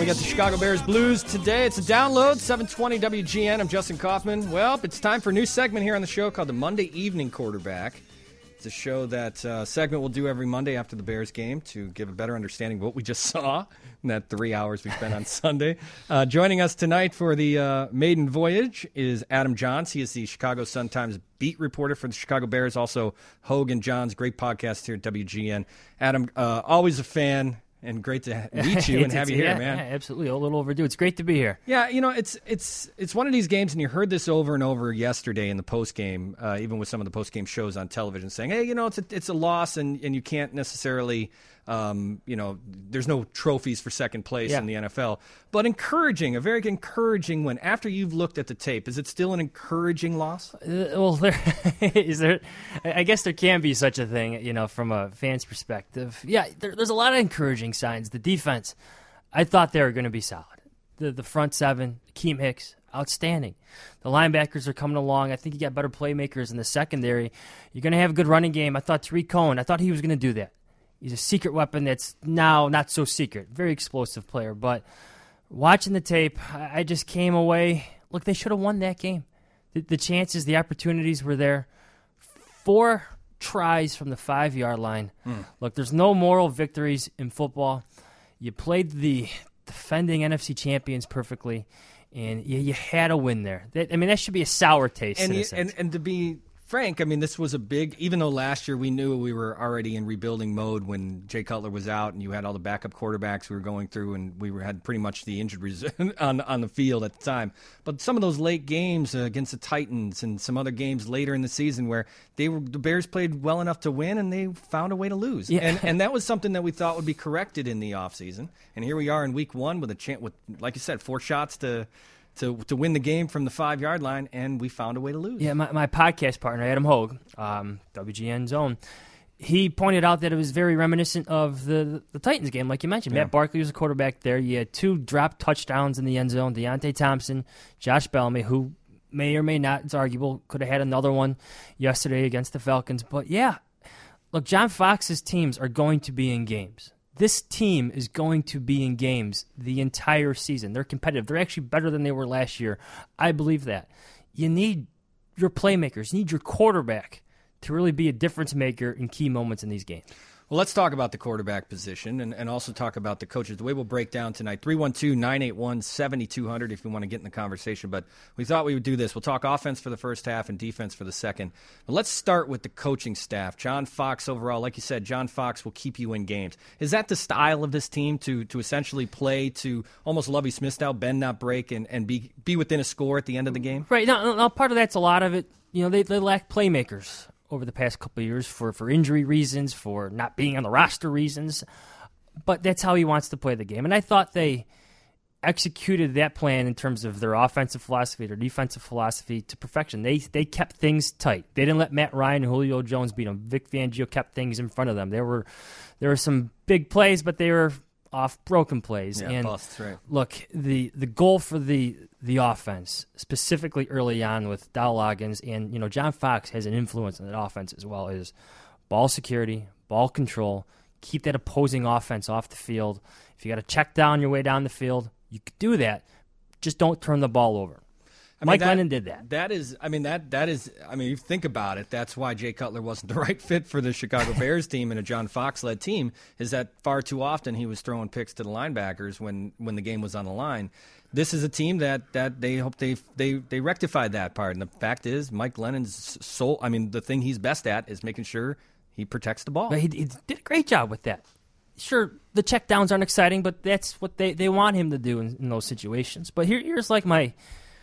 We got the Chicago Bears Blues today. It's a download, 720 WGN. I'm Justin Kaufman. Well, it's time for a new segment here on the show called the Monday Evening Quarterback. It's a show that segment we'll do every Monday after the Bears game to give a better understanding of what we just saw in that 3 hours we spent on Sunday. Joining us tonight for the maiden voyage is Adam Johns. He is the Chicago Sun-Times beat reporter for the Chicago Bears. Also, Hogue and Johns, great podcast here at WGN. Adam, always a fan. And great to meet you and have you here, man. Yeah, absolutely. A little overdue. It's great to be here. Yeah, you know, it's one of these games, and you heard this over and over yesterday in the postgame, even with some of the postgame shows on television, saying, hey, you know, it's a loss, and you can't necessarily, you know, there's no trophies for second place in the NFL. But encouraging, a very encouraging win. After you've looked at the tape, is it still an encouraging loss? Well, I guess there can be such a thing, you know, from a fan's perspective. Yeah, there's a lot of encouraging signs. The defense, I thought they were going to be solid. The front seven, Akeem Hicks, outstanding. The linebackers are coming along. I think you got better playmakers in the secondary. You're going to have a good running game. I thought Tariq Cohen, I thought he was going to do that. He's a secret weapon that's now not so secret. Very explosive player. But watching the tape, I just came away. Look, they should have won that game. The chances, the opportunities were there. 4 tries from the 5-yard line. Look, there's no moral victories in football. You played the defending NFC champions perfectly, and you had a win there. That should be a sour taste in a sense. And to be frank, I mean, this was a big, even though last year we knew we were already in rebuilding mode when Jay Cutler was out and you had all the backup quarterbacks we were going through, and had pretty much the injured reserve on the field at the time. But some of those late games against the Titans and some other games later in the season where the Bears played well enough to win and they found a way to lose. Yeah. And that was something that we thought would be corrected in the offseason. And here we are in week 1 with a chance, with, like you said, 4 shots to win the game from the 5-yard line, and we found a way to lose. Yeah, my podcast partner, Adam Hogue, WGN Zone, he pointed out that it was very reminiscent of the Titans game, like you mentioned. Yeah. Matt Barkley was the quarterback there. You had 2 dropped touchdowns in the end zone. Deontay Thompson, Josh Bellamy, who may or may not, it's arguable, could have had another one yesterday against the Falcons. But, yeah, look, John Fox's teams are going to be in games. This team is going to be in games the entire season. They're competitive. They're actually better than they were last year. I believe that. You need your playmakers. You need your quarterback to really be a difference maker in key moments in these games. Well, let's talk about the quarterback position and also talk about the coaches. The way we'll break down tonight, 312-981-7200 if you want to get in the conversation. But we thought we would do this. We'll talk offense for the first half and defense for the second. But let's start with the coaching staff. John Fox overall, like you said, John Fox will keep you in games. Is that the style of this team to essentially play to almost Lovie Smith style, bend, not break, and be within a score at the end of the game? Right. Now, part of that's a lot of it. You know, they lack playmakers over the past couple of years for injury reasons, for not being on the roster reasons. But that's how he wants to play the game. And I thought they executed that plan in terms of their offensive philosophy, their defensive philosophy to perfection. They kept things tight. They didn't let Matt Ryan and Julio Jones beat them. Vic Fangio kept things in front of them. There were some big plays, but they were off broken plays. Yeah, and busts, right. Look, the goal for the offense, specifically early on with Dowell Loggins, and John Fox has an influence on that offense as well, is ball security, ball control, keep that opposing offense off the field. If you got to check down your way down the field, you could do that. Just don't turn the ball over. Mike Lennon did that. That is, you think about it, that's why Jay Cutler wasn't the right fit for the Chicago Bears team and a John Fox-led team, is that far too often he was throwing picks to the linebackers when the game was on the line. This is a team that they hope they rectified that part. And the fact is, Mike Lennon's the thing he's best at is making sure he protects the ball. He did a great job with that. Sure, the checkdowns aren't exciting, but that's what they want him to do in those situations. But here's like my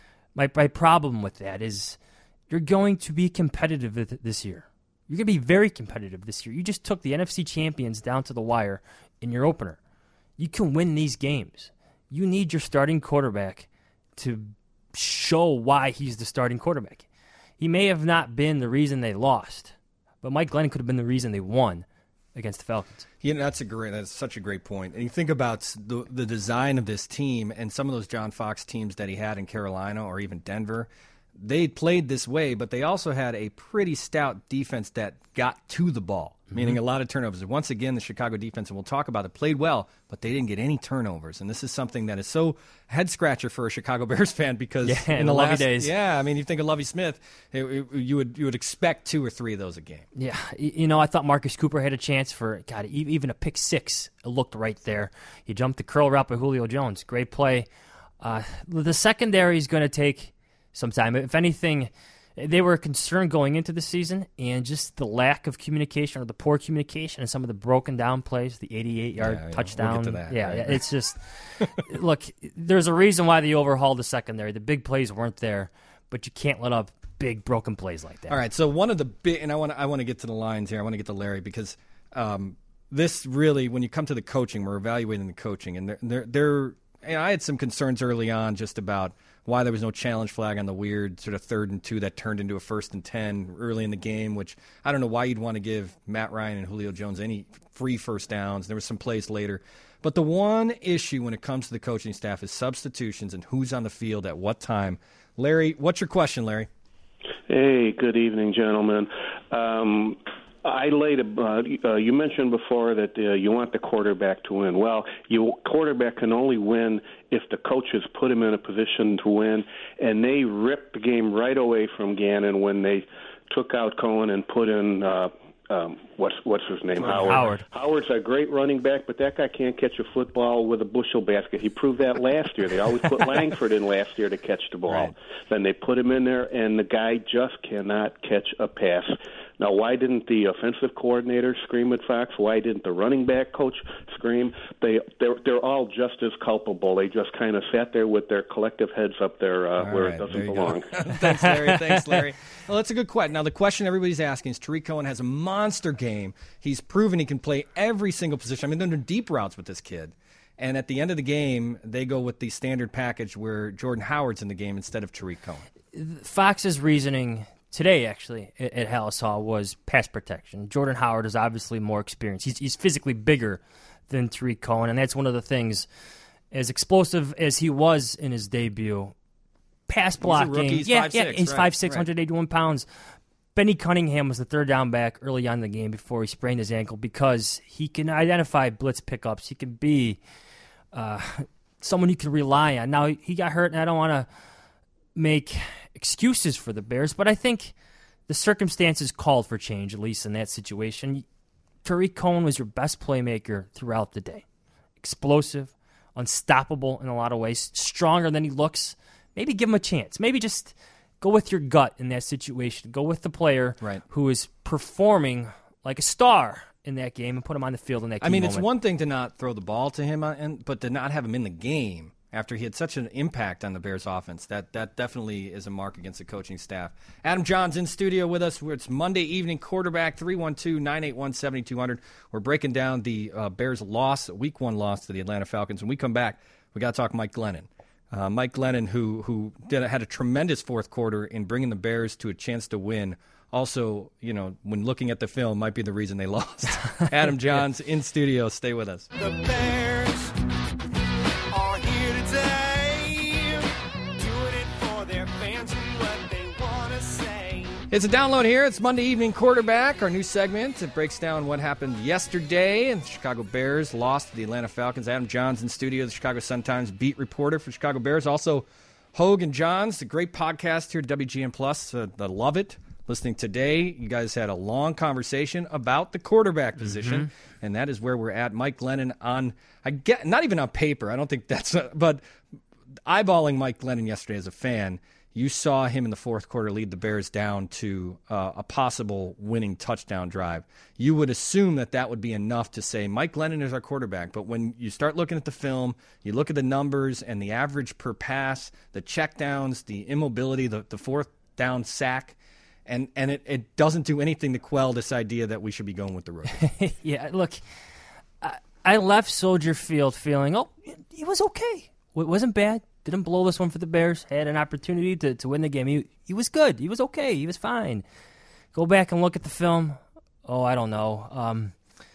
problem with that is you're going to be competitive this year. You're going to be very competitive this year. You just took the NFC champions down to the wire in your opener. You can win these games. You need your starting quarterback to show why he's the starting quarterback. He may have not been the reason they lost, but Mike Glennon could have been the reason they won against the Falcons. Yeah, that's such a great point. And you think about the design of this team and some of those John Fox teams that he had in Carolina or even Denver, they played this way, but they also had a pretty stout defense that got to the ball. meaning a lot of turnovers. Once again, the Chicago defense, and we'll talk about it, played well, but they didn't get any turnovers. And this is something that is so head-scratcher for a Chicago Bears fan because in the Lovie days. Yeah, I mean, you think of Lovie Smith, you would expect 2 or 3 of those a game. Yeah, I thought Marcus Cooper had a chance for, God, even a pick 6. It looked right there. He jumped the curl route by Julio Jones. Great play. The secondary is going to take some time. If anything, they were concerned going into the season, and just the lack of communication or the poor communication and some of the broken down plays, the 88-yard touchdown. We'll get to that, yeah, right. It's just, look, there's a reason why they overhauled the secondary. The big plays weren't there, but you can't let up big broken plays like that. All right, so one of the big, and I want to get to the lines here. I want to get to Larry because this really, when you come to the coaching, we're evaluating the coaching, and I had some concerns early on just about why there was no challenge flag on the weird sort of 3rd and 2 that turned into a 1st and 10 early in the game, which I don't know why you'd want to give Matt Ryan and Julio Jones any free first downs. There were some plays later. But the one issue when it comes to the coaching staff is substitutions and who's on the field at what time. Larry, what's your question, Larry? Hey, good evening, gentlemen. You mentioned before that you want the quarterback to win. Well, quarterback can only win if the coaches put him in a position to win, and they ripped the game right away from Gannon when they took out Cohen and put in what's his name? Howard. Howard's a great running back, but that guy can't catch a football with a bushel basket. He proved that last year. They always put Langford in last year to catch the ball. Right. Then they put him in there, and the guy just cannot catch a pass. Now, why didn't the offensive coordinator scream at Fox? Why didn't the running back coach scream? They're all just as culpable. They just kind of sat there with their collective heads up there where it doesn't belong. Thanks, Larry. Well, that's a good question. Now, the question everybody's asking is Tariq Cohen has a monster game. He's proven he can play every single position. I mean, they're doing deep routes with this kid. And at the end of the game, they go with the standard package where Jordan Howard's in the game instead of Tariq Cohen. Fox's reasoning today, actually, at Halas Hall was pass protection. Jordan Howard is obviously more experienced. He's physically bigger than Tariq Cohen, and that's one of the things, as explosive as he was in his debut, pass blocking. He's 5'6", he's right, 5'6", 181 pounds. Benny Cunningham was the 3rd down back early on in the game before he sprained his ankle because he can identify blitz pickups. He can be someone you can rely on. Now, he got hurt, and I don't want to make excuses for the Bears, but I think the circumstances called for change, at least in that situation. Tariq Cohen was your best playmaker throughout the day. Explosive, unstoppable in a lot of ways, stronger than he looks. Maybe give him a chance. Maybe just go with your gut in that situation. Go with the player who is performing like a star in that game and put him on the field in that key moment. It's one thing to not throw the ball to him, but to not have him in the game after he had such an impact on the Bears offense, that definitely is a mark against the coaching staff. Adam John's in studio with us. It's Monday evening quarterback, 312-981-7200. We're breaking down the Bears week 1 loss to the Atlanta Falcons. When we come back, we got to talk Mike Glennon. Mike Glennon, who had a tremendous fourth quarter in bringing the Bears to a chance to win. Also, when looking at the film, might be the reason they lost. Adam John's in studio. Stay with us. The Bears are here today, doing it for their fans and what they want to say. It's a download here. It's Monday Evening Quarterback, our new segment. It breaks down what happened yesterday, and the Chicago Bears lost to the Atlanta Falcons. Adam Johns in studio, the Chicago Sun-Times beat reporter for Chicago Bears. Also, Hogue and Johns, the great podcast here at WGN Plus. I love it. Listening today, you guys had a long conversation about the quarterback position, and that is where we're at. Mike Glennon not even on paper. I don't think that's, but eyeballing Mike Glennon yesterday as a fan, you saw him in the fourth quarter lead the Bears down to a possible winning touchdown drive. You would assume that would be enough to say Mike Glennon is our quarterback. But when you start looking at the film, you look at the numbers and the average per pass, the checkdowns, the immobility, the fourth down sack, and it doesn't do anything to quell this idea that we should be going with the rookie. Yeah, look, I left Soldier Field feeling, he was okay. It wasn't bad. Didn't blow this one for the Bears. Had an opportunity to win the game. He was good. He was okay. He was fine. Go back and look at the film. I don't know.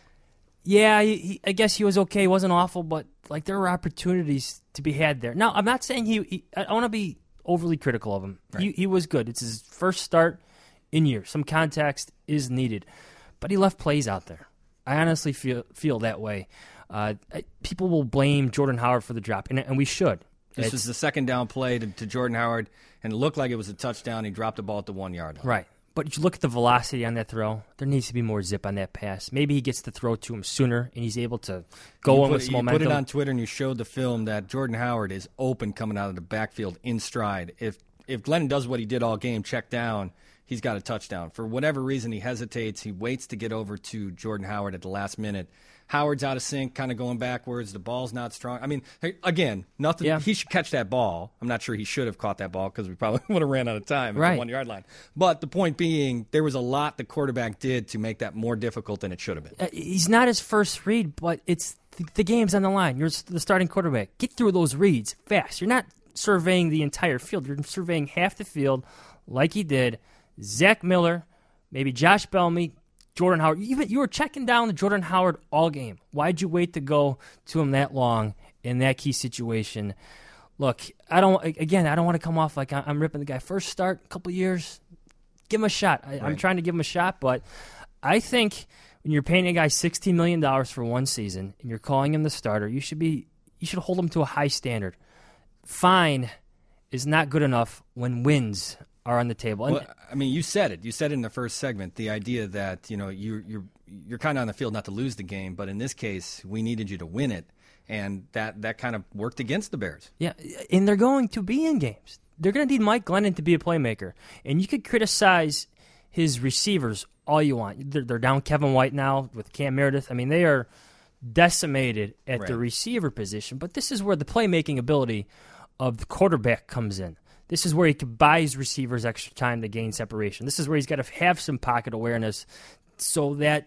I guess he was okay. He wasn't awful, but there were opportunities to be had there. Now, I'm not saying I want to be overly critical of him. Right. He was good. It's his first start in years. Some context is needed. but he left plays out there. I honestly feel that way. People will blame Jordan Howard for the drop, and we should. This was the second down play to Jordan Howard, and it looked like it was a touchdown. He dropped the ball at the 1 yard line. Right. But you look at the velocity on that throw, there needs to be more zip on that pass. Maybe he gets the throw to him sooner, and he's able to go in with some momentum. You put it on Twitter, and you showed the film that Jordan Howard is open coming out of the backfield in stride. If Glennon does what he did all game, check down, he's got a touchdown. For whatever reason, he hesitates. He waits to get over to Jordan Howard at the last minute. Howard's out of sync, kind of going backwards. The ball's not strong. I mean, again, nothing. Yeah. He should catch that ball. I'm not sure he should have caught that ball because we probably would have ran out of time at the 1 yard line. But the point being, there was a lot the quarterback did to make that more difficult than it should have been. He's not his first read, but it's the game's on the line. You're the starting quarterback. Get through those reads fast. You're not surveying the entire field. You're surveying half the field like he did. Zach Miller, maybe Josh Bellamy, Jordan Howard. You were checking down the Jordan Howard all game. Why'd you wait to go to him that long in that key situation? Look, I don't want to come off like I'm ripping the guy. First start, a couple years, give him a shot. I'm trying to give him a shot, but I think when you're paying a guy $16 million for one season and you're calling him the starter, you should hold him to a high standard. Fine is not good enough when wins are on the table. Well, I mean, you said it. You said it in the first segment, the idea that, you're kind of on the field not to lose the game, but in this case, we needed you to win it, and that kind of worked against the Bears. Yeah, and they're going to be in games. They're going to need Mike Glennon to be a playmaker, and you could criticize his receivers all you want. They're down Kevin White now with Cam Meredith. I mean, they are decimated at the receiver position, but this is where the playmaking ability of the quarterback comes in. This is where he could buy his receivers extra time to gain separation. This is where he's got to have some pocket awareness so that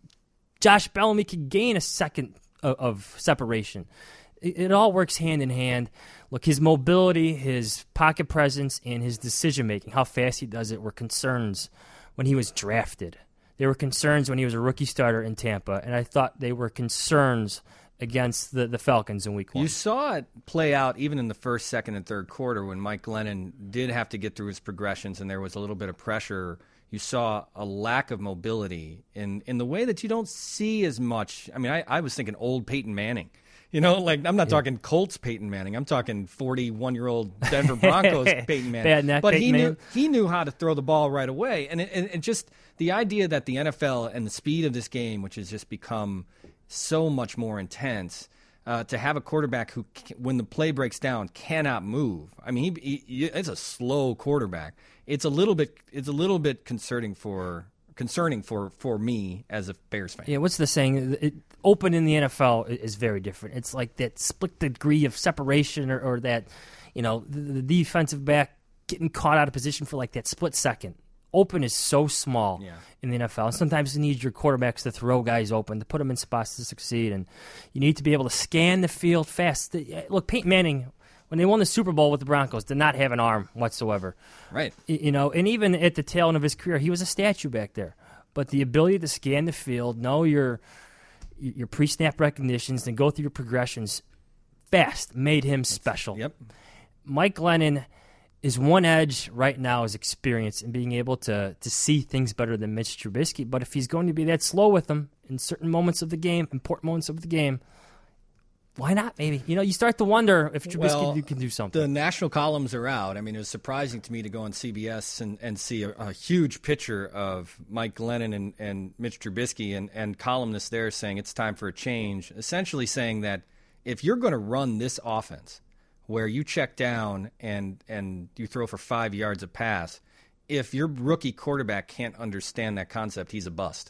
Josh Bellamy can gain a second of separation. It all works hand in hand. Look, his mobility, his pocket presence, and his decision-making, how fast he does it, were concerns when he was drafted. They were concerns when he was a rookie starter in Tampa, and I thought they were concerns against the Falcons in Week 1. You saw it play out even in the first, second, and third quarter when Mike Glennon did have to get through his progressions and there was a little bit of pressure. You saw a lack of mobility in the way that you don't see as much. I mean, I was thinking old Peyton Manning. I'm not talking Colts Peyton Manning. I'm talking 41-year-old Denver Broncos Peyton Manning. Bad neck but Peyton he knew how to throw the ball right away. And just the idea that the NFL and the speed of this game, which has just become so much more intense, to have a quarterback who, when the play breaks down, cannot move. I mean, it's a slow quarterback. It's a little bit concerning for me as a Bears fan. Yeah, what's the saying? Open in the NFL is very different. It's like that split degree of separation, or that, the defensive back getting caught out of position for like that split second. Open is so small in the NFL. Sometimes you need your quarterbacks to throw guys open, to put them in spots to succeed, and you need to be able to scan the field fast. Look, Peyton Manning, when they won the Super Bowl with the Broncos, did not have an arm whatsoever. Right. And even at the tail end of his career, he was a statue back there. But the ability to scan the field, know your pre-snap recognitions, and go through your progressions fast made him special. Yep. Mike Glennon, his one edge right now is experience and being able to see things better than Mitch Trubisky. But if he's going to be that slow with them in certain moments of the game, important moments of the game, why not? Maybe you start to wonder if Trubisky can do something. The national columns are out. I mean, it was surprising to me to go on CBS and see a huge picture of Mike Glennon and Mitch Trubisky and columnists there saying it's time for a change, essentially saying that if you're going to run this offense where you check down and you throw for 5 yards a pass, if your rookie quarterback can't understand that concept, he's a bust.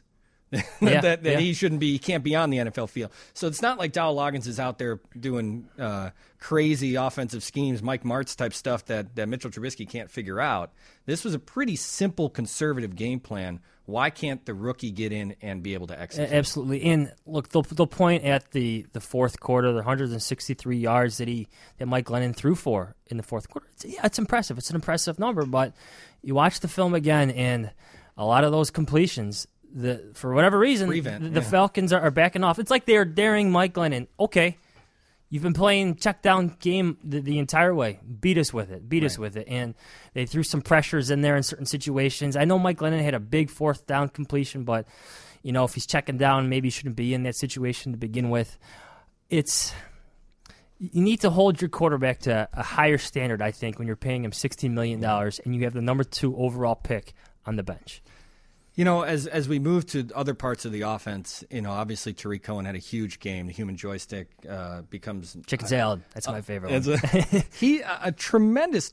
He can't be on the NFL field. So it's not like Dowell Loggins is out there doing crazy offensive schemes, Mike Martz type stuff that Mitchell Trubisky can't figure out. This was a pretty simple conservative game plan. Why can't the rookie get in and be able to execute? Absolutely. And look, they'll point at the fourth quarter, the 163 yards that Mike Glennon threw for in the fourth quarter. It's impressive. It's an impressive number, but you watch the film again, and a lot of those completions, for whatever reason, the Falcons are backing off. It's like they're daring Mike Glennon. Okay, you've been playing check down game the entire way. Beat us with it. And they threw some pressures in there in certain situations. I know Mike Glennon had a big fourth down completion, but If he's checking down, maybe he shouldn't be in that situation to begin with. You need to hold your quarterback to a higher standard, I think, when you're paying him $16 million and you have the number 2 overall pick on the bench. As we move to other parts of the offense, obviously Tariq Cohen had a huge game. The human joystick becomes chicken salad. That's my favorite one. He a tremendous,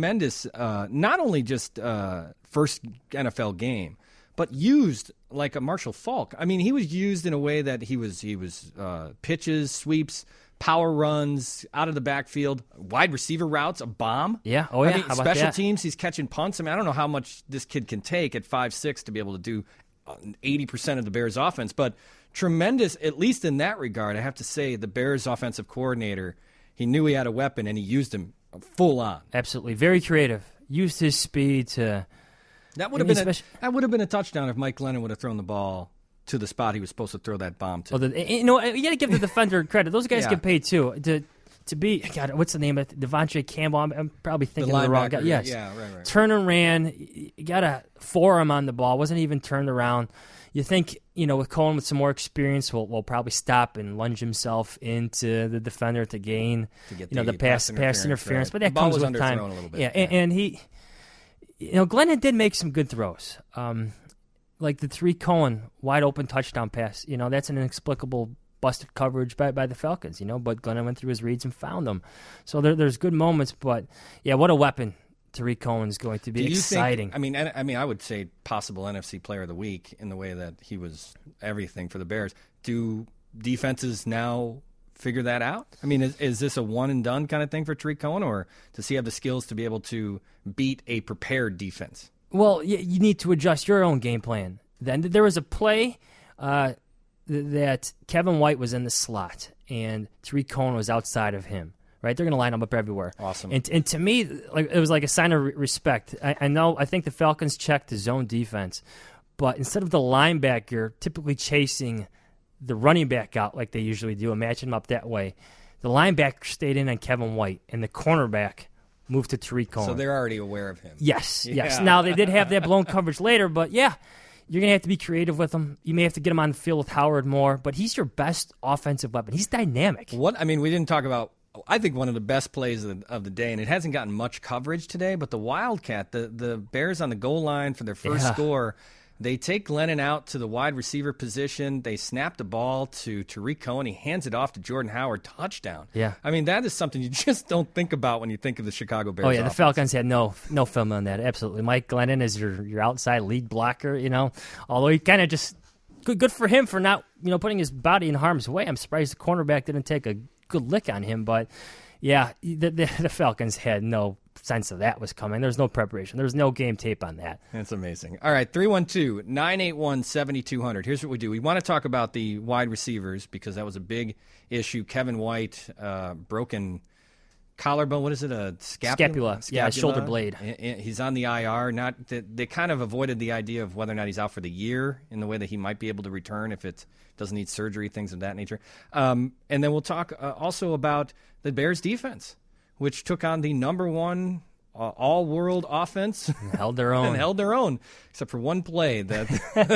not only just first NFL game, but used like a Marshall Faulk. I mean, he was used in a way that he was pitches, sweeps, power runs out of the backfield, wide receiver routes, a bomb. Yeah. Oh, I yeah. mean, How about special that? teams, he's catching punts. I mean, I don't know how much this kid can take at 5'6" to be able to do 80% of the Bears' offense, but tremendous, at least in that regard. I have to say, the Bears' offensive coordinator, he knew he had a weapon, and he used him full on. Absolutely. Very creative. Used his speed to... That would have been a touchdown if Mike Glennon would have thrown the ball to the spot he was supposed to throw that bomb to. You got to give the defender credit. Those guys Yeah. get paid too. To be, God, what's the name of it? Devontae Campbell. I'm probably thinking of the wrong guy. linebacker, Yes. yeah, right. Turn and ran. You got a forearm on the ball. Wasn't even turned around. You think, with Cohen with some more experience, will probably stop and lunge himself into the defender to gain, To get the pass interference. right. But that The ball comes was with time. underthrown a little bit. Yeah, and he, Glennon did make some good throws. Like the Tariq Cohen wide open touchdown pass. That's an inexplicable busted coverage by the Falcons. But Glennon went through his reads and found them. So there's good moments. But yeah, what a weapon Tariq Cohen is going to be. Do you exciting. think, I mean, I would say possible NFC Player of the Week in the way that he was everything for the Bears. Do defenses now figure that out? I mean, is this a one and done kind of thing for Tariq Cohen, or does he have the skills to be able to beat a prepared defense? Well, you need to adjust your own game plan. Then there was a play that Kevin White was in the slot, and Tariq Cohen was outside of him. Right, they're going to line him up everywhere. Awesome. And to me, it was like a sign of respect. I think the Falcons checked the zone defense, but instead of the linebacker typically chasing the running back out like they usually do and matching him up that way, the linebacker stayed in on Kevin White, and the cornerback moved to Tariq Cohen. So they're already aware of him. Yes. Yeah. Now, they did have that blown coverage later, but yeah, you're going to have to be creative with him. You may have to get him on the field with Howard more, but he's your best offensive weapon. He's dynamic. We didn't talk about, I think, one of the best plays of the day, and it hasn't gotten much coverage today, but the Wildcat, the Bears on the goal line for their first score, they take Glennon out to the wide receiver position. They snap the ball to Tariq Cohen. He hands it off to Jordan Howard. Touchdown. Yeah. I mean, that is something you just don't think about when you think of the Chicago Bears. Oh, yeah, offense. the Falcons had no film on that, absolutely. Mike Glennon is your outside lead blocker, although he kind of just good for him for not, putting his body in harm's way. I'm surprised the cornerback didn't take a good lick on him, but yeah, the Falcons had no sense of that was coming. There's no preparation. There's no game tape on that. That's amazing. All right, 312-981-7200. Here's what we do. We want to talk about the wide receivers because that was a big issue. Kevin White, broken collarbone. What is it? A scapula? Yeah, shoulder blade. He's on the IR. They kind of avoided the idea of whether or not he's out for the year in the way that he might be able to return if it doesn't need surgery, things of that nature. And then we'll talk also about the Bears defense, which took on the number one all-world offense. Held their own. And held their own, except for one play that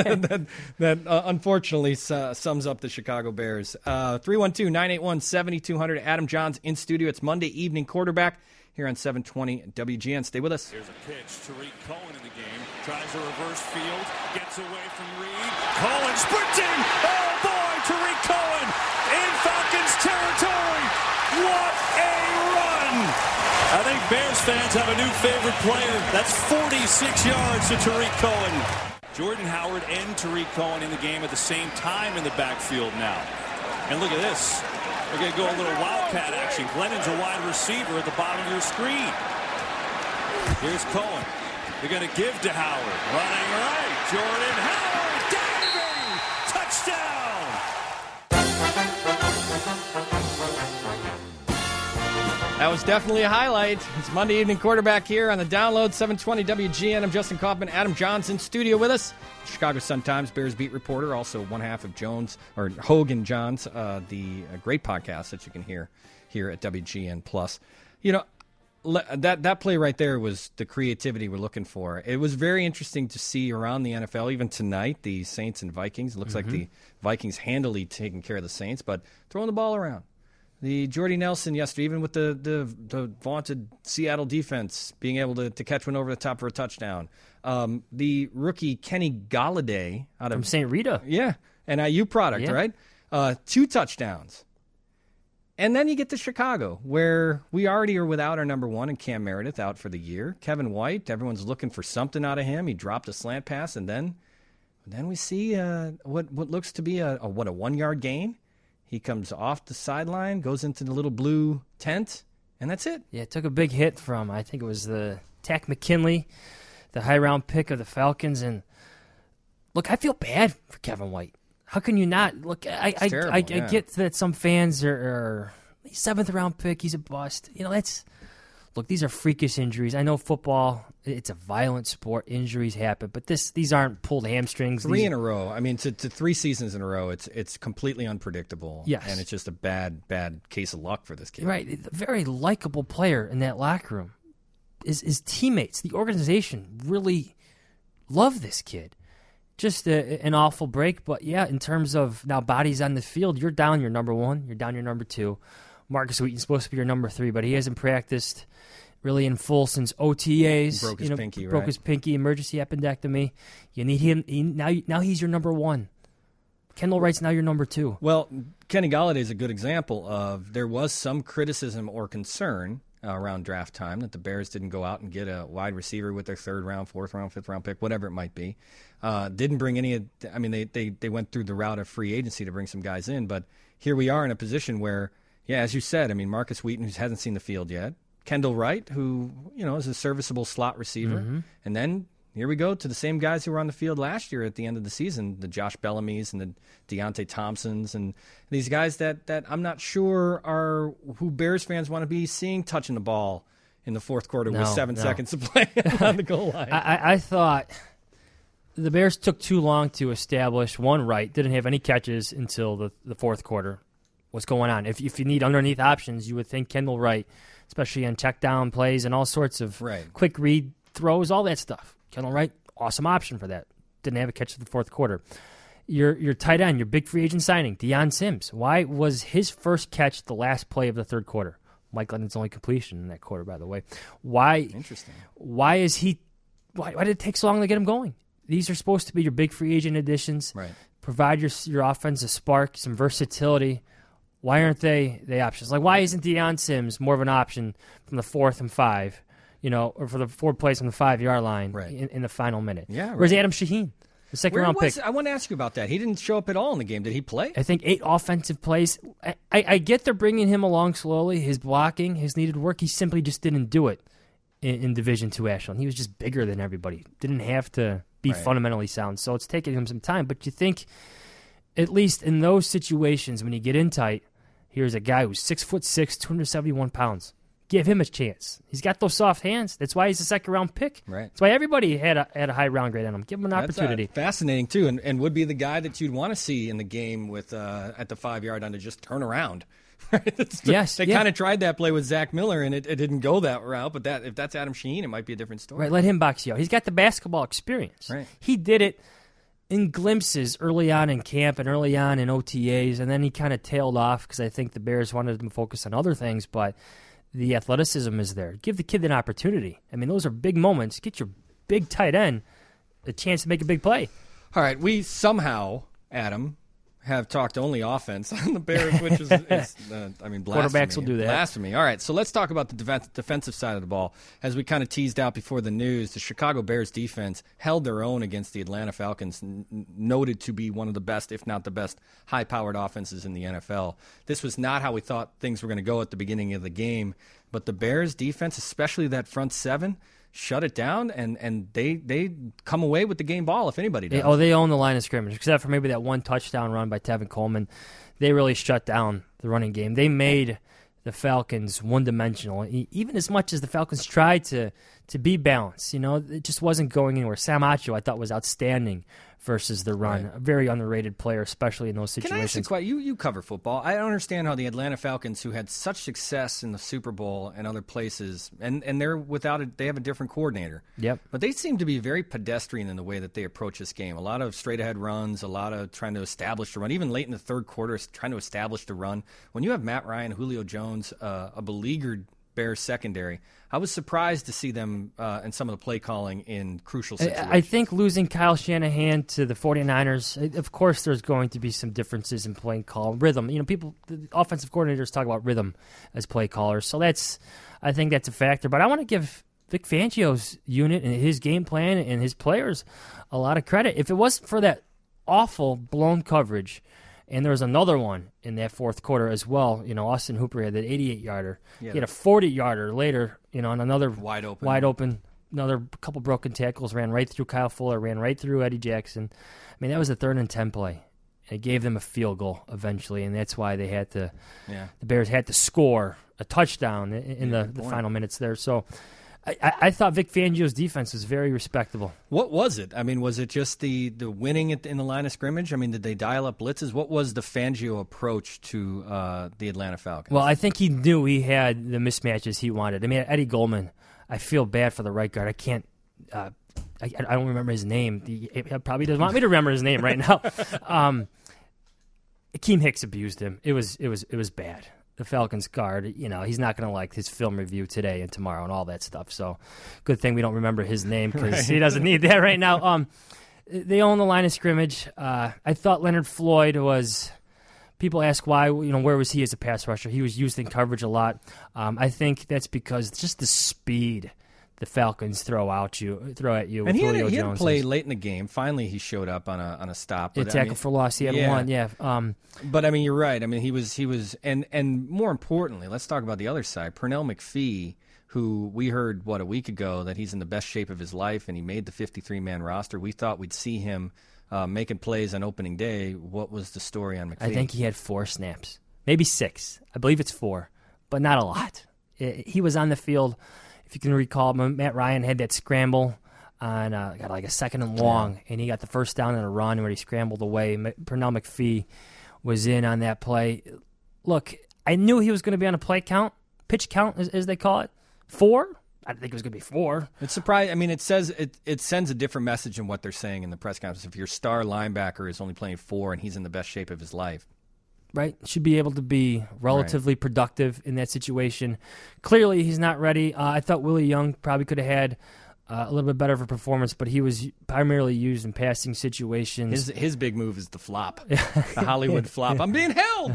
unfortunately sums up the Chicago Bears. 312-981-7200. Adam Johns in studio. It's Monday Evening Quarterback here on 720 WGN. Stay with us. Here's a pitch. Tariq Cohen in the game. Tries a reverse field. Gets away from Reed. Cohen sprinting. Oh, boy. Tariq Cohen in Falcons territory. What a run. I think Bears fans have a new favorite player. That's 46 yards to Tariq Cohen. Jordan Howard and Tariq Cohen in the game at the same time in the backfield now. And look at this. We're going to go a little wildcat action. Glennon's a wide receiver at the bottom of your screen. Here's Cohen. They're going to give to Howard. Running right. Jordan Howard diving. Touchdown. That was definitely a highlight. It's Monday Evening Quarterback here on the Download 720 WGN. I'm Justin Kaufman. Adam Johns in studio with us. Chicago Sun-Times Bears beat reporter, also one half of Hogan Johns, the great podcast that you can hear here at WGN Plus. that play right there was the creativity we're looking for. It was very interesting to see around the NFL, even tonight, the Saints and Vikings. It looks like the Vikings handily taking care of the Saints, but throwing the ball around. The Jordy Nelson yesterday, even with the vaunted Seattle defense, being able to catch one over the top for a touchdown. The rookie Kenny Golladay out of From St. Rita. Yeah, an IU product, right? 2 touchdowns. And then you get to Chicago, where we already are without our number one and Cam Meredith out for the year. Kevin White, everyone's looking for something out of him. He dropped a slant pass, and then we see what looks to be a 1-yard gain. He comes off the sideline, goes into the little blue tent, and that's it. Yeah, it took a big hit from, I think it was the Takk McKinley, the high-round pick of the Falcons. And, look, I feel bad for Kevin White. How can you not? Look, I get that some fans are 7th-round pick, he's a bust. Look, these are freakish injuries. I know football, it's a violent sport. Injuries happen, but these aren't pulled hamstrings. 3 in a row. I mean, to 3 seasons in a row, it's completely unpredictable. Yes. And it's just a bad case of luck for this kid. Right. A very likable player in that locker room. His teammates, the organization, really love this kid. Just an awful break, but yeah, in terms of now bodies on the field, you're down your number 1, you're down your number 2. Marcus Wheaton's supposed to be your number 3, but he hasn't practiced really in full since OTAs. Broke his pinky, Broke his pinky, emergency appendectomy. You need him. Now he's your number 1. Kendall Wright's now your number 2. Well, Kenny Golladay is a good example of there was some criticism or concern around draft time that the Bears didn't go out and get a wide receiver with their 3rd round, 4th round, 5th round pick, whatever it might be. Didn't bring any. I mean, they went through the route of free agency to bring some guys in, but here we are in a position where, yeah, as you said, I mean, Marcus Wheaton, who hasn't seen the field yet, Kendall Wright, who is a serviceable slot receiver, and then here we go to the same guys who were on the field last year at the end of the season, the Josh Bellamy's and the Deontay Thompsons, and these guys that I'm not sure are who Bears fans want to be seeing touching the ball in the 4th quarter with 7 seconds to play on the goal line. I thought the Bears took too long to establish one right, didn't have any catches until the 4th quarter. What's going on? If you need underneath options, you would think Kendall Wright, especially on check down plays and all sorts of quick read throws, all that stuff. Kendall Wright, awesome option for that. Didn't have a catch in the 4th quarter. Your tight end, your big free agent signing, Deion Sims. Why was his first catch the last play of the 3rd quarter? Mike Lennon's only completion in that quarter, by the way. Why? Interesting. Why did it take so long to get him going? These are supposed to be your big free agent additions. Right. Provide your offense a spark, some versatility. Why aren't they options? Like, why isn't Deion Sims more of an option from the 4th and 5? Or for the 4 plays on the 5-yard line in the final minute. Yeah, right. Where's Adam Shaheen, the 2nd-round pick? I want to ask you about that. He didn't show up at all in the game. Did he play? I think 8 offensive plays. I get they're bringing him along slowly. His blocking, his needed work, he simply just didn't do it in Division II Ashland. He was just bigger than everybody. Didn't have to be fundamentally sound. So it's taking him some time. But you think, at least in those situations, when you get in tight, here's a guy who's 6'6", 271 pounds. Give him a chance. He's got those soft hands. That's why he's a 2nd-round pick. Right. That's why everybody had a high round grade on him. Give him an opportunity. That's fascinating, too, and would be the guy that you'd want to see in the game with at the 5-yard line to just turn around. Yes. They kind of tried that play with Zach Miller, and it didn't go that route, but if that's Adam Shaheen, it might be a different story. Right, let him box you out. He's got the basketball experience. Right. He did it in glimpses early on in camp and early on in OTAs, and then he kind of tailed off because I think the Bears wanted him to focus on other things, but the athleticism is there. Give the kid an opportunity. I mean, those are big moments. Get your big tight end a chance to make a big play. All right, we somehow, Adam, have talked only offense on the Bears, which is blasphemy. Quarterbacks will do that. Blasphemy. All right, so let's talk about the defensive side of the ball. As we kind of teased out before the news, the Chicago Bears defense held their own against the Atlanta Falcons, noted to be one of the best, if not the best, high-powered offenses in the NFL. This was not how we thought things were going to go at the beginning of the game, but the Bears defense, especially that front 7, shut it down, and they come away with the game ball if anybody does. They own the line of scrimmage, except for maybe that one touchdown run by Tevin Coleman. They really shut down the running game. They made the Falcons one-dimensional, even as much as the Falcons tried to to be balanced. It just wasn't going anywhere. Sam Acho, I thought, was outstanding versus the run. Right. A very underrated player, especially in those situations. Can I ask you a question? You cover football. I don't understand how the Atlanta Falcons, who had such success in the Super Bowl and other places, and they're they have a different coordinator. Yep. But they seem to be very pedestrian in the way that they approach this game. A lot of straight-ahead runs, a lot of trying to establish the run. Even late in the third quarter, trying to establish the run. When you have Matt Ryan, Julio Jones, a beleaguered Bears secondary, I was surprised to see them in some of the play calling in crucial situations. I think losing Kyle Shanahan to the 49ers, of course there's going to be some differences in play call rhythm. The offensive coordinators talk about rhythm as play callers, so I think that's a factor. But I want to give Vic Fangio's unit and his game plan and his players a lot of credit. If it wasn't for that awful blown coverage, and there was another one in that fourth quarter as well. Austin Hooper had that 88-yarder. Yeah. He had a 40-yarder later, on another wide open. Another couple broken tackles, ran right through Kyle Fuller, ran right through Eddie Jackson. That was a 3rd and 10 play. It gave them a field goal eventually, and that's why they had to. Yeah. The Bears had to score a touchdown in the final minutes there. So I thought Vic Fangio's defense was very respectable. What was it? Was it just the winning in the line of scrimmage? Did they dial up blitzes? What was the Fangio approach to the Atlanta Falcons? Well, I think he knew he had the mismatches he wanted. Eddie Goldman, I feel bad for the right guard. I can't. I don't remember his name. He probably doesn't want me to remember his name right now. Akeem Hicks abused him. It was bad. The Falcons guard, he's not going to like his film review today and tomorrow and all that stuff. So good thing we don't remember his name because he doesn't need that right now. They own the line of scrimmage. I thought Leonard Floyd was. People ask why, where was he as a pass rusher? He was used in coverage a lot. I think that's because just the speed the Falcons throw at you. And he had a play late in the game. Finally, he showed up on a stop. A tackle for loss. He had one. Yeah. But you're right. He was, and more importantly, let's talk about the other side. Pernell McPhee, who we heard a week ago that he's in the best shape of his life, and he made the 53-man roster. We thought we'd see him making plays on opening day. What was the story on McPhee? I think he had 4 snaps, maybe 6. I believe it's 4, but not a lot. He was on the field. If you can recall, Matt Ryan had that scramble on got like a 2nd and long, and he got the first down in a run where he scrambled away. Pernell McPhee was in on that play. Look, I knew he was going to be on a pitch count, as they call it. 4? I didn't think it was going to be 4. It's surprising. It says it sends a different message than what they're saying in the press conference. If your star linebacker is only playing 4 and he's in the best shape of his life. Right, should be able to be relatively productive in that situation. Clearly, he's not ready. I thought Willie Young probably could have had a little bit better of a performance, but he was primarily used in passing situations. His big move is the flop, the Hollywood flop. I'm being held.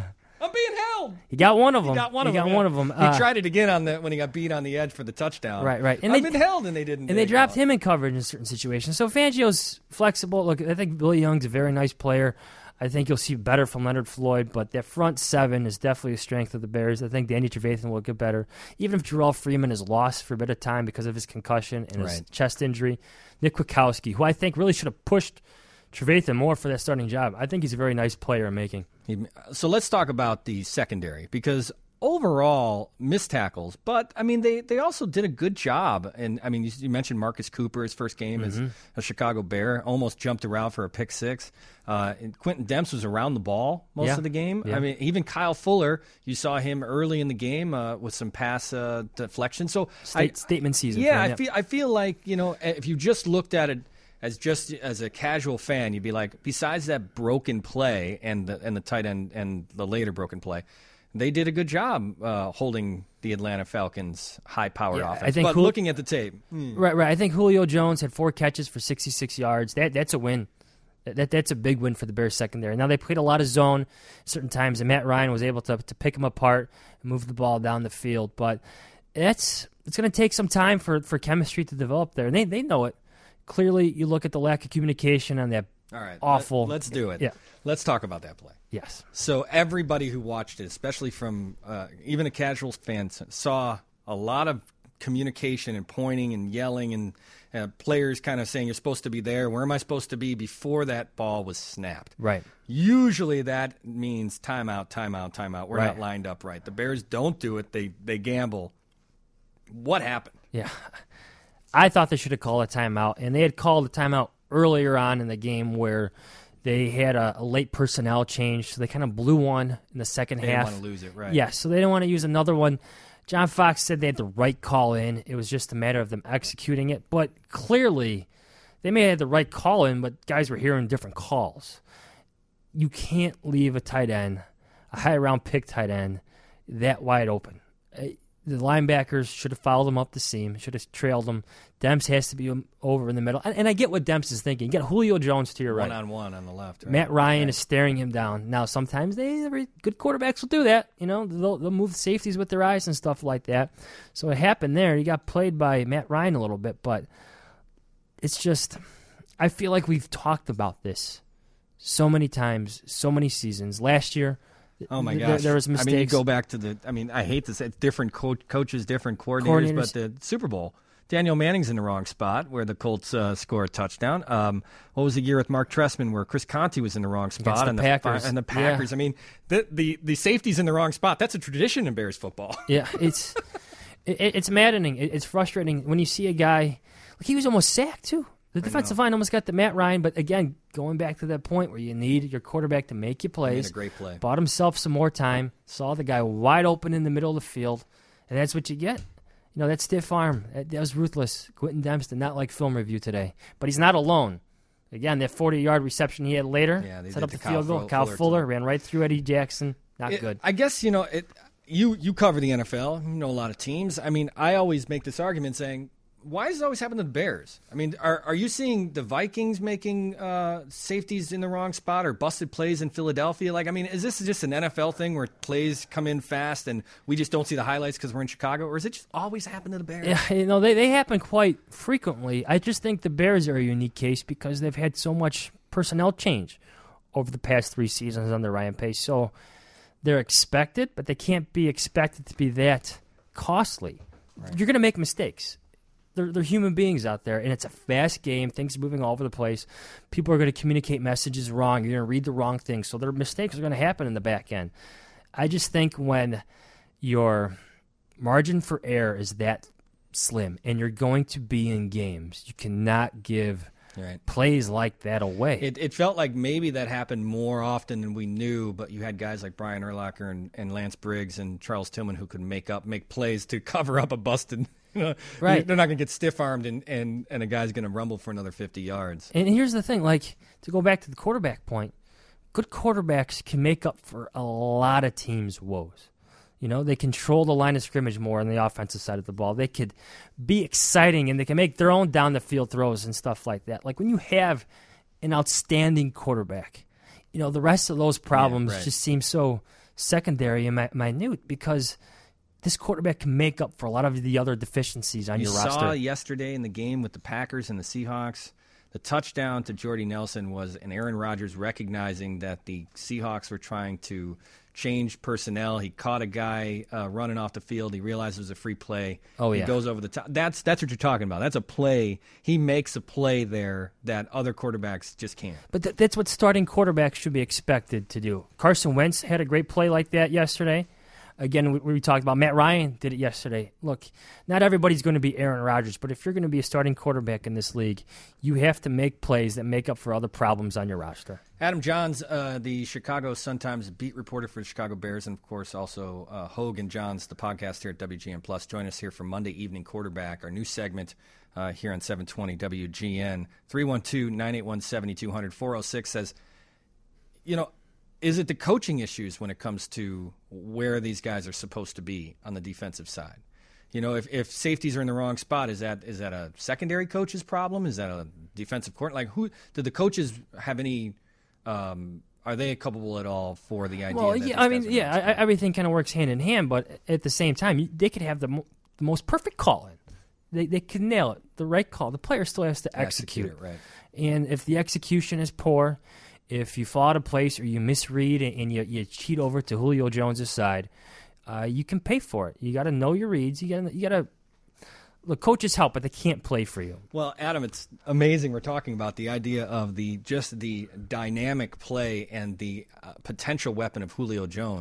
He got one of them. He got one of them. He tried it again when he got beat on the edge for the touchdown. Right. And I've been held, and they didn't. And they dropped him in coverage in certain situations. So Fangio's flexible. Look, I think Willie Young's a very nice player. I think you'll see better from Leonard Floyd, but that front 7 is definitely a strength of the Bears. I think Danny Trevathan will get better. Even if Jarrell Freeman is lost for a bit of time because of his concussion and his chest injury, Nick Kwiatkowski, who I think really should have pushed Trevathan more for that starting job. I think he's a very nice player in making. So let's talk about the secondary, because overall, missed tackles, but they also did a good job. And you mentioned Marcus Cooper, his first game as a Chicago Bear, almost jumped around for a pick 6. And Quentin Demps was around the ball most of the game. Yeah. Even Kyle Fuller, you saw him early in the game with some pass deflection. So statement season. Yeah, I feel like if you just looked at it as a casual fan, you'd be like, besides that broken play and the tight end and the later broken play, they did a good job holding the Atlanta Falcons' high-powered offense. I think looking at the tape, right. I think Julio Jones had 4 catches for 66 yards. That's a win. That's a big win for the Bears secondary. Now they played a lot of zone certain times, and Matt Ryan was able to pick them apart and move the ball down the field. But it's going to take some time for chemistry to develop there, and they know it. Clearly, you look at the lack of communication on that. All right, awful. Let's do it. Yeah. Let's talk about that play. Yes. So everybody who watched it, especially from even a casual fan, saw a lot of communication and pointing and yelling and players kind of saying, you're supposed to be there. Where am I supposed to be before that ball was snapped? Right. Usually that means timeout. We're not lined up right. The Bears don't do it. They gamble. What happened? Yeah. I thought they should have called a timeout, and they had called a timeout earlier on in the game where they had a late personnel change, so they kind of blew one in the second They half. didn't want to lose it, right? Yeah, so they didn't want to use another one. John Fox said they had the right call in. It was just a matter of them executing it. But clearly, they may have had the right call in, but guys were hearing different calls. You can't leave a tight end, a high-round pick tight end, that wide open. The linebackers should have followed him up the seam, should have trailed him. Demps has to be over in the middle. And I get what Demps is thinking. You got Julio Jones to your right. One-on-one on the left. Right? Matt Ryan is staring him down. Now, sometimes good quarterbacks will do that. You know, they'll move the safeties with their eyes and stuff like that. So it happened there. He got played by Matt Ryan a little bit, but it's just, I feel like we've talked about this so many times, so many seasons. Last year, oh my gosh, there was mistakes. I mean, you go back to I hate to say it, different coaches, different coordinators, but the Super Bowl, Daniel Manning's in the wrong spot where the Colts score a touchdown. What was the year with Mark Trestman where Chris Conte was in the wrong spot and the Packers? And the Packers. Yeah. I mean, the safety's in the wrong spot. That's a tradition in Bears football. Yeah, it's maddening. It's frustrating when you see a guy like he was almost sacked too. The defensive line almost got the Matt Ryan, but again, going back to that point where you need your quarterback to make you plays. Made a great play. Bought himself some more time, saw the guy wide open in the middle of the field, and that's what you get. You know, that stiff arm, that was ruthless. Quentin Demps did not like film review today, but he's not alone. Again, that 40-yard reception he had later set up the field goal. Kyle Fuller ran right through Eddie Jackson. Not good. I guess, you know, you cover the NFL. You know a lot of teams. I mean, I always make this argument saying, why does it always happen to the Bears? I mean, are you seeing the Vikings making safeties in the wrong spot or busted plays in Philadelphia? Like, I mean, is this just an NFL thing where plays come in fast and we just don't see the highlights because we're in Chicago? Or is it just always happen to the Bears? Yeah, you know, they happen quite frequently. I just think the Bears are a unique case because they've had so much personnel change over the past 3 seasons under Ryan Pace. So they're expected, but they can't be expected to be that costly. Right. You're going to make mistakes. They're human beings out there, and it's a fast game. Things are moving all over the place. People are going to communicate messages wrong. You're going to read the wrong things, so their mistakes are going to happen in the back end. I just think when your margin for error is that slim and you're going to be in games, you cannot give plays like that away. It felt like maybe that happened more often than we knew, but you had guys like Brian Urlacher and Lance Briggs and Charles Tillman who could make plays to cover up a busted. Right. They're not going to get stiff-armed and a guy's going to rumble for another 50 yards. And here's the thing, like, to go back to the quarterback point, good quarterbacks can make up for a lot of teams' woes. You know, they control the line of scrimmage more on the offensive side of the ball. They could be exciting, and they can make their own down-the-field throws and stuff like that. Like, when you have an outstanding quarterback, you know, the rest of those problems just seem so secondary and minute because – this quarterback can make up for a lot of the other deficiencies on your roster. You saw yesterday in the game with the Packers and the Seahawks, the touchdown to Jordy Nelson was an Aaron Rodgers recognizing that the Seahawks were trying to change personnel. He caught a guy running off the field. He realized it was a free play. Oh, yeah. He goes over the top. That's what you're talking about. That's a play. He makes a play there that other quarterbacks just can't. But that's what starting quarterbacks should be expected to do. Carson Wentz had a great play like that yesterday. Again, we talked about Matt Ryan did it yesterday. Look, not everybody's going to be Aaron Rodgers, but if you're going to be a starting quarterback in this league, you have to make plays that make up for other problems on your roster. Adam Johns, the Chicago Sun-Times beat reporter for the Chicago Bears, and, of course, also Hogue and Johns, the podcast here at WGN Plus. Join us here for Monday Evening Quarterback, our new segment here on 720 WGN. 312-981-7200. 406 says, you know, is it the coaching issues when it comes to where these guys are supposed to be on the defensive side? You know, if safeties are in the wrong spot, is that a secondary coach's problem? Is that a defensive court? Like, who did the coaches have any? Are they culpable at all for the idea? Well, that yeah, I mean, yeah, everything kind of works hand in hand, but at the same time, they could have the most perfect call in. They could nail it, the right call. The player still has to execute it, right? And if the execution is poor. If you fall out of place or you misread and you cheat over to Julio Jones' side, you can pay for it. You got to know your reads. You got to look. Coaches help, but they can't play for you. Well, Adam, it's amazing. We're talking about the idea of the dynamic play and the potential weapon of Julio Jones.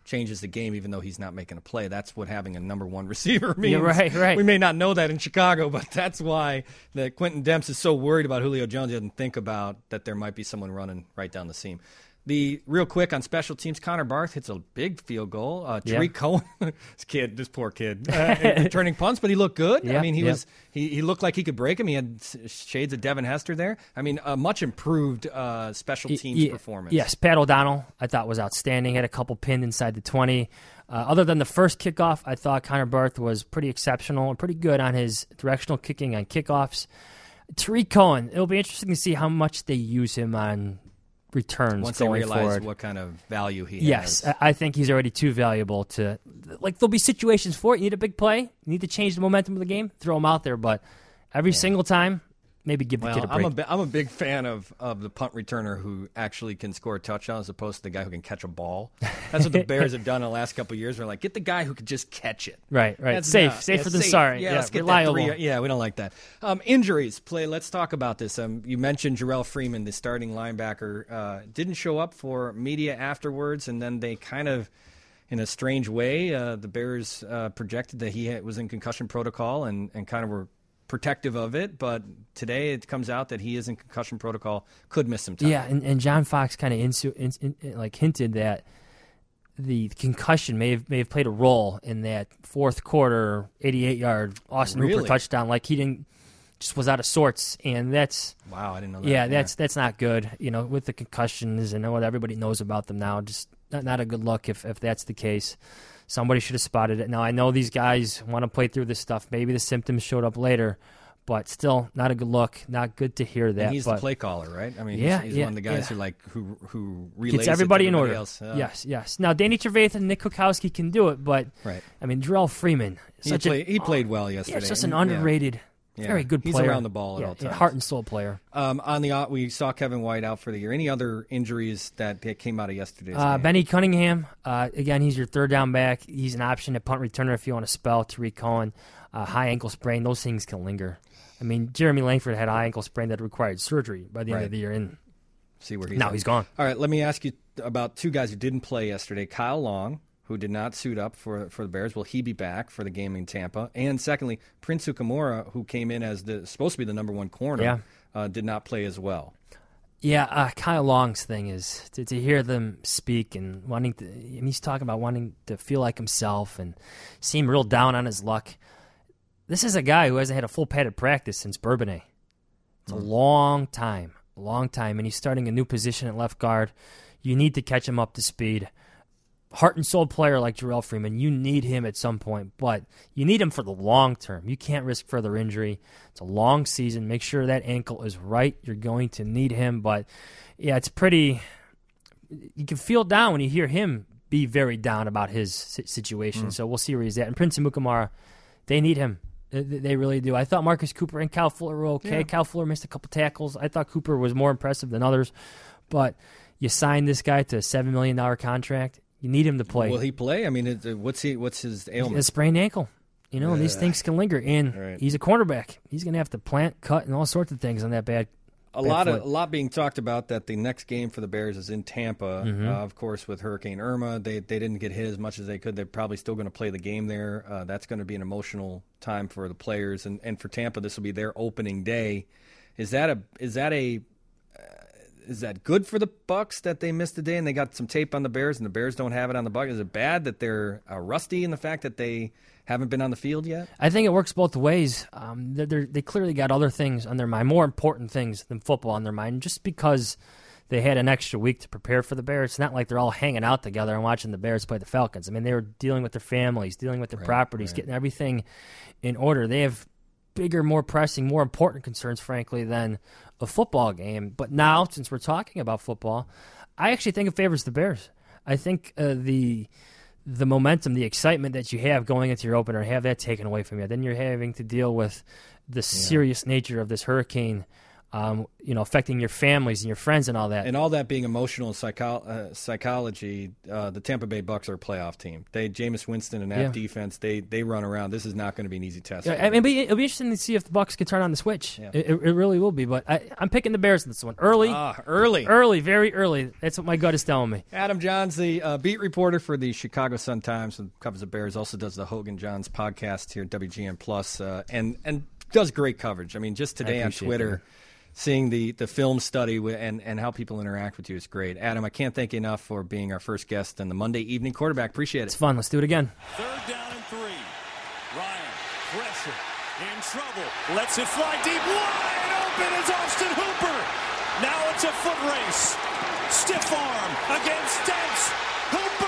changes the game, even though he's not making a play. That's what having a number one receiver means. Yeah, right. We may not know that in Chicago, but that's why that Quentin Demps is so worried about Julio Jones. He doesn't think about that there might be someone running right down the seam. Real quick on special teams, Connor Barth hits a big field goal. Tariq Cohen, this poor kid, returning punts, but he looked good. Yeah, I mean, he looked like he could break him. He had shades of Devin Hester there. I mean, a much improved special teams performance. Yes, Pat O'Donnell I thought was outstanding. Had a couple pinned inside the 20. Other than the first kickoff, I thought Connor Barth was pretty exceptional and pretty good on his directional kicking on kickoffs. Tariq Cohen, it'll be interesting to see how much they use him on returns once they going realize forward. What kind of value he has. Yes, I think he's already too valuable to, like, there'll be situations for it. You need a big play. You need to change the momentum of the game. Throw him out there, but every single time, maybe give the kid a break. I'm a big fan of the punt returner who actually can score a touchdown as opposed to the guy who can catch a ball. That's what the Bears have done in the last couple of years. We're like, get the guy who can just catch it. Right. That's Safer than sorry. Yeah, let's get reliable. that 3. Yeah, we don't like that. Injuries. Let's talk about this. You mentioned Jarrell Freeman, the starting linebacker, didn't show up for media afterwards, and then they kind of, in a strange way, the Bears projected that he was in concussion protocol and kind of were protective of it, but today it comes out that he is in concussion protocol, could miss some time. Yeah, and John Fox kind of hinted that the concussion may have played a role in that fourth quarter 88-yard Austin Hooper touchdown. Like he just was out of sorts, and that's wow. I didn't know that. Yeah, that's not good. With the concussions and what everybody knows about them now, just not a good look if that's the case. Somebody should have spotted it. Now, I know these guys want to play through this stuff. Maybe the symptoms showed up later, but still not a good look. Not good to hear that. And he's the play caller, right? I mean, he's one of the guys who relays gets everybody in order. Else. Yes. Now, Danny Trevathan and Nick Kwiatkowski can do it, but I mean, Jarrell Freeman. He played well yesterday. Yeah, just an underrated. Yeah. Very good player. He's around the ball at all times. Heart and soul player. We saw Kevin White out for the year. Any other injuries that came out of yesterday's game? Benny Cunningham, again, he's your third down back. He's an option at punt returner if you want to spell. Tariq Cohen, high ankle sprain. Those things can linger. I mean, Jeremy Langford had a high ankle sprain that required surgery by the end of the year. And see where he's gone. All right, let me ask you about two guys who didn't play yesterday. Kyle Long, who did not suit up for the Bears. Will he be back for the game in Tampa? And secondly, Prince Ukamura, who came in as supposed to be the number one corner, did not play as well. Yeah, Kyle Long's thing is to hear them speak and he's talking about wanting to feel like himself and seem real down on his luck. This is a guy who hasn't had a full padded practice since Bourbonnais. It's a long time, and he's starting a new position at left guard. You need to catch him up to speed. Heart and soul player like Jarrell Freeman, you need him at some point, but you need him for the long term. You can't risk further injury. It's a long season. Make sure that ankle is right. You're going to need him, but yeah, it's pretty. You can feel down when you hear him be very down about his situation. So we'll see where he's at. And Prince Amukamara, they need him. They really do. I thought Marcus Cooper and Kyle Fuller were okay. Yeah. Kyle Fuller missed a couple tackles. I thought Cooper was more impressive than others, but you signed this guy to a $7 million contract. You need him to play. Will he play? I mean, what's his ailment? A sprained ankle. And these things can linger. And he's a cornerback. He's going to have to plant, cut, and all sorts of things on that bad. A lot being talked about that the next game for the Bears is in Tampa. Of course, with Hurricane Irma, they didn't get hit as much as they could. They're probably still going to play the game there. That's going to be an emotional time for the players, and for Tampa, this will be their opening day. Is that good for the Bucs that they missed a day and they got some tape on the Bears and the Bears don't have it on the Bucs? Is it bad that they're rusty in the fact that they haven't been on the field yet? I think it works both ways. They clearly got other things on their mind, more important things than football on their mind, just because they had an extra week to prepare for the Bears. It's not like they're all hanging out together and watching the Bears play the Falcons. I mean, they were dealing with their families, dealing with their properties, getting everything in order. They have bigger, more pressing, more important concerns, frankly, than a football game. But now, since we're talking about football, I actually think it favors the Bears. I think the momentum, the excitement that you have going into your opener, have that taken away from you. Then you're having to deal with the serious nature of this hurricane affecting your families and your friends and all that. And all that being emotional psychology, the Tampa Bay Bucks are a playoff team. Jameis Winston and that defense, they run around. This is not going to be an easy test. Yeah, it'll be interesting to see if the Bucks can turn on the switch. Yeah. It really will be. But I'm picking the Bears in this one. Early, very early. That's what my gut is telling me. Adam Johns, the beat reporter for the Chicago Sun-Times and covers the Bears, also does the Hogan Johns podcast here at WGN Plus, and does great coverage. I mean, just today on Twitter, seeing the film study and how people interact with you is great. Adam, I can't thank you enough for being our first guest on the Monday Evening Quarterback. Appreciate it. It's fun. Let's do it again. 3rd down and 3. Ryan, pressure, in trouble, lets it fly deep, wide open is Austin Hooper. Now it's a foot race. Stiff arm against Dents. Hooper